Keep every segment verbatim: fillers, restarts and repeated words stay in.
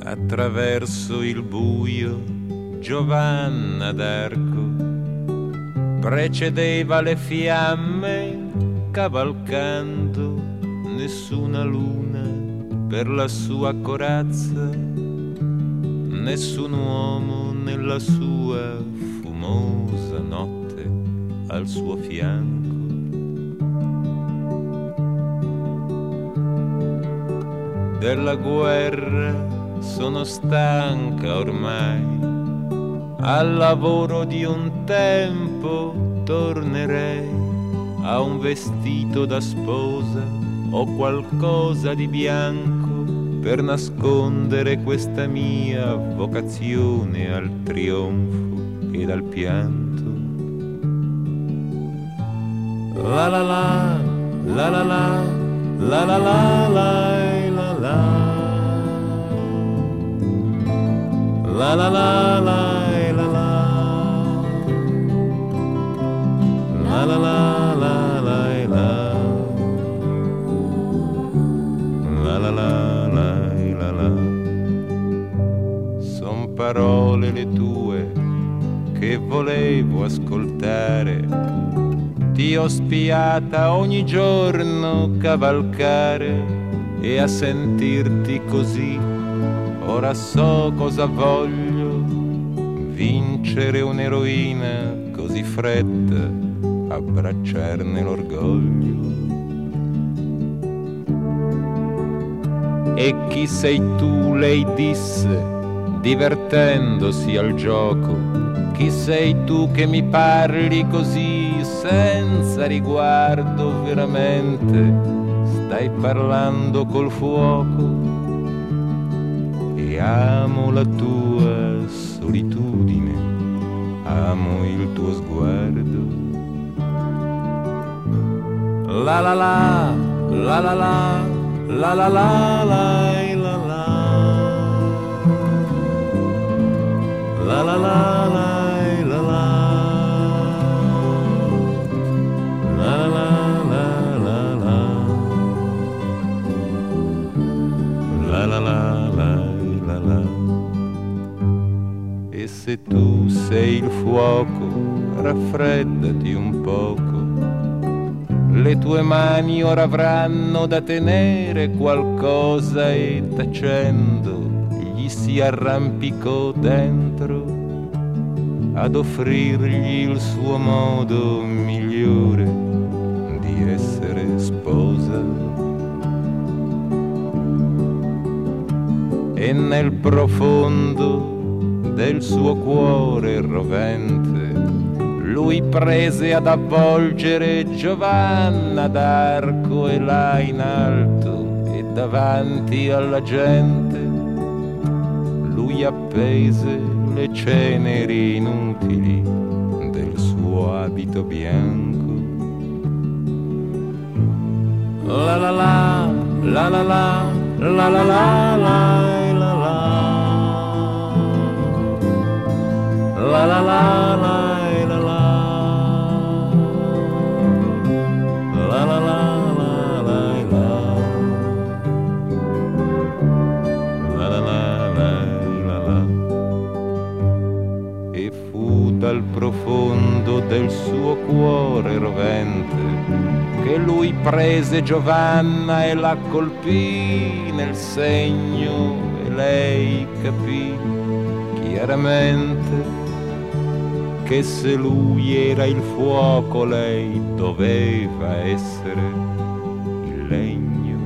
attraverso il buio Giovanna d'Arco precedeva le fiamme cavalcando, nessuna luna per la sua corazza, nessun uomo nella sua fumosa notte al suo fianco. Della guerra sono stanca ormai, al lavoro di un tempo tornerei, a un vestito da sposa o qualcosa di bianco per nascondere questa mia vocazione al trionfo ed al pianto. La la la, la la la, la la la la la la, la la la la. La la la la la la, la la la la la la. Son parole le tue che volevo ascoltare, ti ho spiata ogni giorno cavalcare e a sentirti così ora so cosa voglio, vincere un'eroina così fredda, abbracciarne l'orgoglio. E chi sei tu, lei disse, divertendosi al gioco, chi sei tu che mi parli così senza riguardo veramente, stai parlando col fuoco e amo la tua solitudine, amo il tuo sguardo. La la la, la la la, la la la la la la, la la la la la la, la la la la la, la la la la la. E se tu sei il fuoco, raffreddati un poco. Le tue mani ora avranno da tenere qualcosa e tacendo gli si arrampicò dentro ad offrirgli il suo modo migliore di essere sposa. E nel profondo del suo cuore rovente lui prese ad avvolgere Giovanna d'Arco e là in alto e davanti alla gente lui appese le ceneri inutili del suo abito bianco. La la la, la la la, la la la la la la, la la la la. Dal profondo del suo cuore rovente che lui prese Giovanna e la colpì nel segno e lei capì chiaramente che se lui era il fuoco lei doveva essere il legno.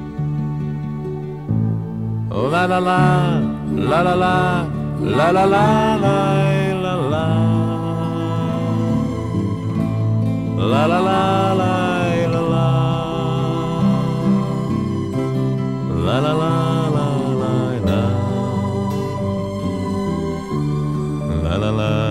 La la la, la la la, la la la la. La la la la la la, la la la la la la, la la la.